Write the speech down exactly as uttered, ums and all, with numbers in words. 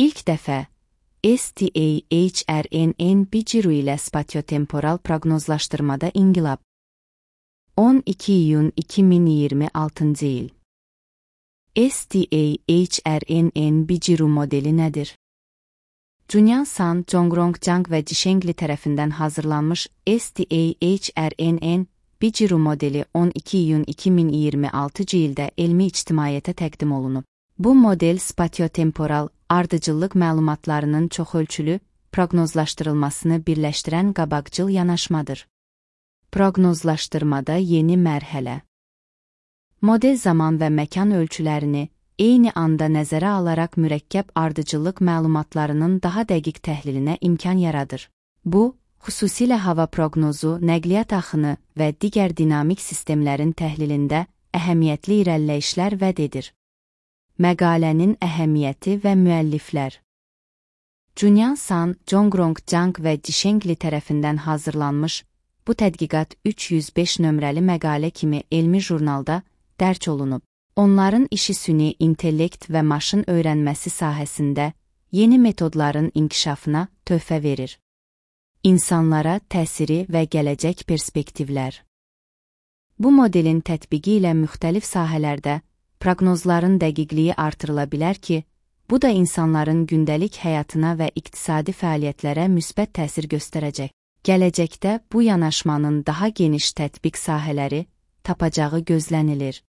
İlk dəfə S T A H R N N Bijiru ilə spatiotemporal proqnozlaşdırmada inqilab. on iki iyun iki min iyirmi altıncı il. S T A H R N N Bijiru modeli nədir? Junyan San, Zhongrong Zhang və Jishengli tərəfindən hazırlanmış S T A H R N N Bijiru modeli on iki iyun iki min iyirmi altıncı ildə elmi ictimaiyyətə təqdim olunub. Bu model spatiotemporal ardıcıllıq məlumatlarının çoxölçülü proqnozlaşdırılmasını birləşdirən qabaqcıl yanaşmadır. Proqnozlaşdırmada yeni mərhələ. Model zaman və məkan ölçülərini eyni anda nəzərə alaraq mürəkkəb ardıcıllıq məlumatlarının daha dəqiq təhlilinə imkan yaradır. Bu, xüsusilə hava proqnozu, nəqliyyat axını və digər dinamik sistemlərin təhlilində əhəmiyyətli irəliləyişlər vəd edir. Məqalənin əhəmiyyəti və müəlliflər. Junyan San, Zhongrong Zhang və Jishengli tərəfindən hazırlanmış bu tədqiqat üç yüz beş nömrəli məqalə kimi elmi jurnalda dərc olunub. Onların işi süni intellekt və maşın öyrənməsi sahəsində yeni metodların inkişafına töhfə verir. İnsanlara təsiri və gələcək perspektivlər. Bu modelin tətbiqi ilə müxtəlif sahələrdə proqnozların dəqiqliyi artırıla bilər ki, bu da insanların gündəlik həyatına və iqtisadi fəaliyyətlərə müsbət təsir göstərəcək. Gələcəkdə bu yanaşmanın daha geniş tətbiq sahələri tapacağı gözlənilir.